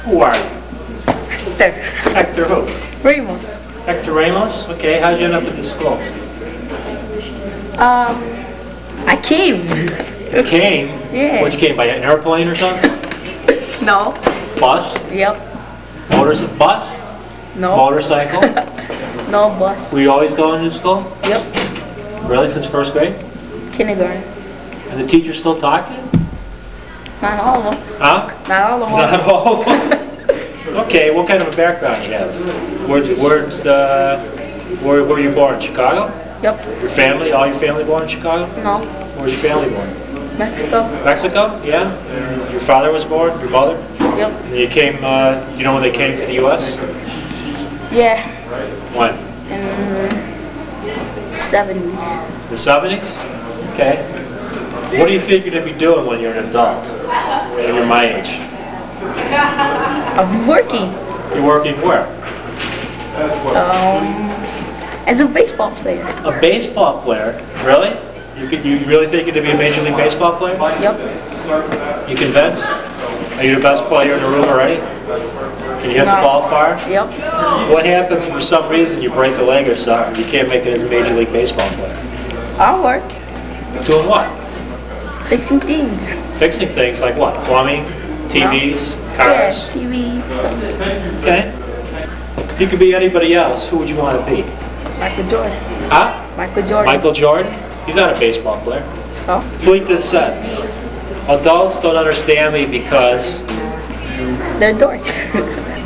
Who are you? Hector. Hector who? Ramos. Hector Ramos? Okay, how'd you end up at the school? I came. You came? Yeah. What, you came by an airplane or something? No. Bus? Yep. Bus? No. Motorcycle? No bus. Were you always going to school? Yep. Really, since first grade? Kindergarten. And the teacher still talking? Not all of them. Huh? Not all of them. Not all of them? Okay, what kind of a background you have? Where were you born? Chicago? Yep. Your family? All your family born in Chicago? No. Where's your family born? Mexico. Mexico? Yeah? And your father was born? Your mother? Yep. And you came, you know when they came to the U.S.? Yeah. When? In the 70s. The 70s? Okay. What do you think you're going to be doing when you're an adult? When you're my age? I'm working. You're working where? As a baseball player. A baseball player? Really? You really think you're going to be a Major League Baseball player? Yep. You convinced? Are you the best player in the room already? Can you hit the ball far? Yep. What happens if for some reason you break a leg or something, you can't make it as a Major League Baseball player? I'll work. Doing what? Fixing things. Fixing things like what? Plumbing? TVs? Cars? Yeah, TVs. Okay. You could be anybody else. Who would you want to be? Michael Jordan. Huh? Michael Jordan. Michael Jordan? He's not a baseball player. So? Complete this sentence. Adults don't understand me because... They're dorks.